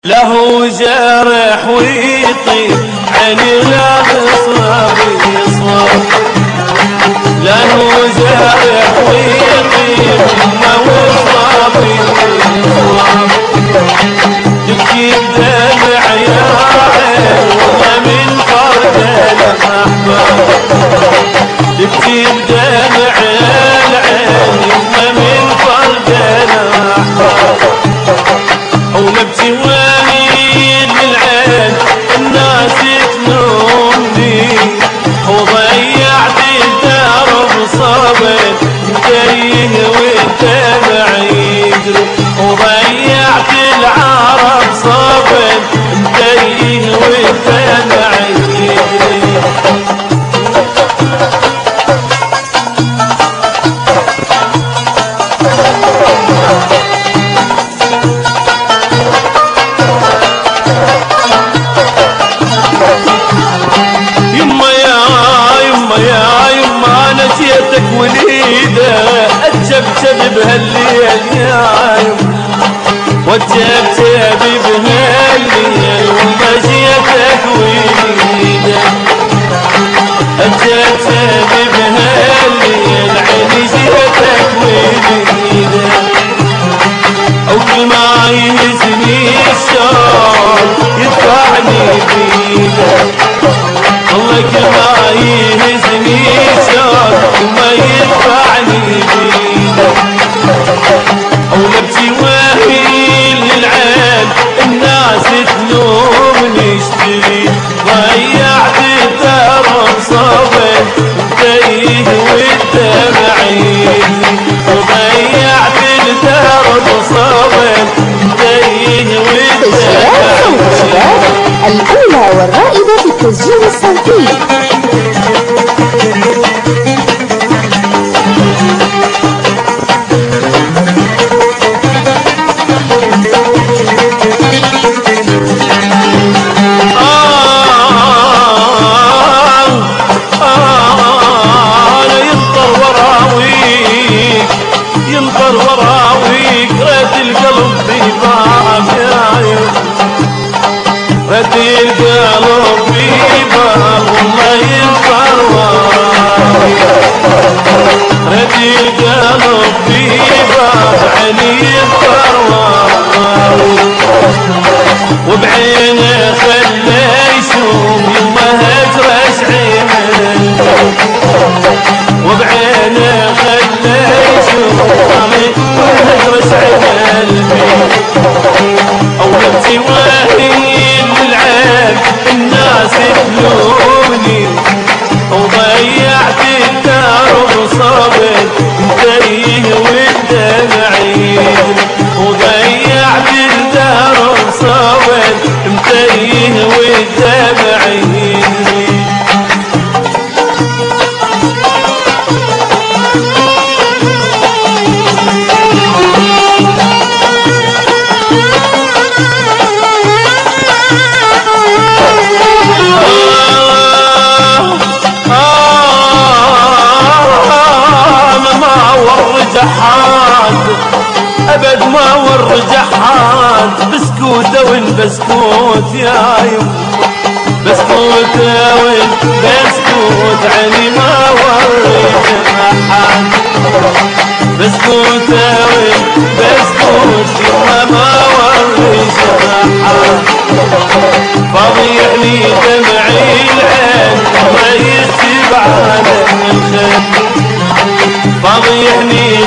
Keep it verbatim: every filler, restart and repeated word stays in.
له جرح ويطيب عيني لا صابي يصوب، له جرح ويطيب ما وصابي يصوب، تبكي بدمع يا عين والله من فرد الاحباب، تبكي بدمع العين والله من فرد الاحباب، ونبكي وين للعين الناس تلومني، وضيعت الدرب صابت تايه وانت بعيد، وضيعت العرب صابت تايه وانت بعيد. نسيتك وليدة اتشبشب بهالليل يا عيم، واتشبشب بهالليل وما جيتك وليدة، اتشبشب بهالليل عيني جيتك وليدة، او كل ما يهزني الشوق يدفعني بيده، والله كل ما يهزني الشوق وما يدفعني بيده، او نبكي وهي للعين الناس تلومني اشتري، ضيعت الدرب صابت تايه والدمع يجري، وضيعت الدرب صابت تايه والدمع يجري. الأولى والرائدة في التسجيل الصوتي. ينطر وراويك رد القلب بباب يا عيون، رد القلب بباب والله ينطر وراويك، رد القلب بباب عيني ينطر وراويك، وبعينه خلى يشوف يما هجرش عينه، وبعينه خلى يشوف وهجرش عين البيت، او نبكي وهي للعين الناس تلومني، وضيعت الدرب صابت تايه والدمع يجري، وضيعت الدرب صابت تايه والدمع يجري. أبد ما ور جحاد بسكوتة والبسكوت يا يم، بسكوتة والبسكوت عيني ما ور جحاد، بسكوتة والبسكوت يما ما ور جحاد، فضيعني دمعي العين ما يسيب على الخير، فضيعني